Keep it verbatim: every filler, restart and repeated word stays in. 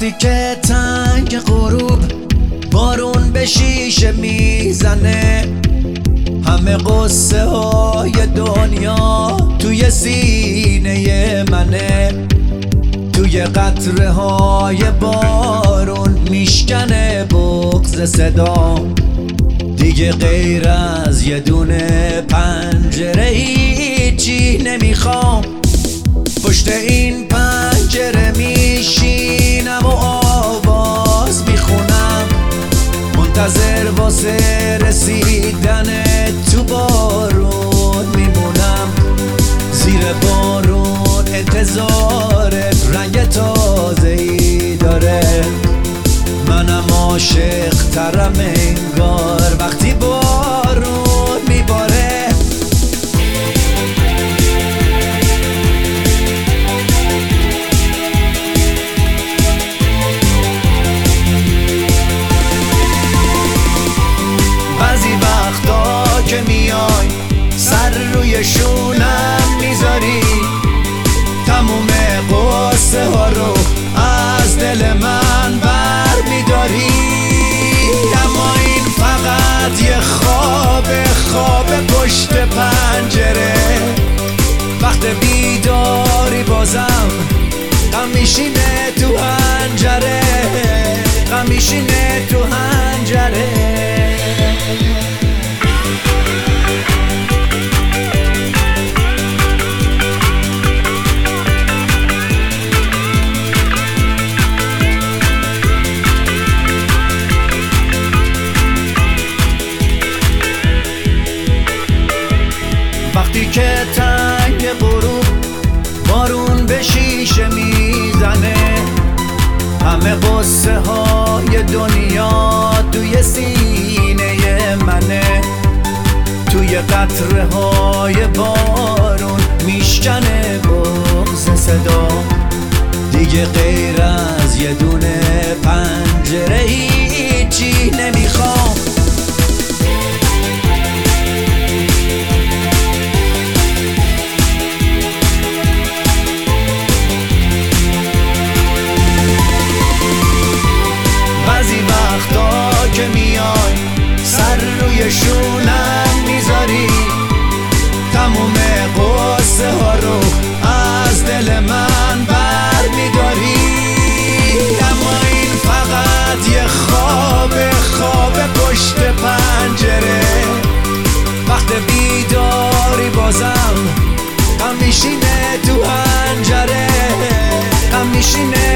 وقتی که تنگ غروب بارون به شیشه میزنه، همه قصه های دنیا توی سینه منه، توی قطره های بارون میشکنه بغض صدا. دیگه غیر از یه دونه پنجره هیچی نمیخوام. پشت این پنجره میشینم و آواز میخونم، منتظر واسه رسیدن تو بارون میمونم. زیر بارون انتظار رنگ تازه‌ای داره، منم عاشق ترم انگار وقتی بارون میباره. بعضی وقتا که میای سر روی شونم میذاری، تموم قصه ها رو از دل من بر میداری. اما این فقط یه خواب خواب پشت پنجره، وقت بیداری بازم غم میشینه تو حنجره، غم میشینه تو حنجره. وقتی که تنگ غروب بارون به شیشه میزنه، همه قصه های دنیا توی سینه منه، توی قطره های بارون میشکنه بغض صدا. دیگه غیر از یه دونه پنجره هیچی نمیخوام. بعضی وقتا که میای سر روی شونم میذاری، تموم قصه ها رو از دل من بر میداری. اما این فقط یه خواب خواب پشت پنجره، وقت بیداری بازم غم میشینه تو حنجره، غم میشینه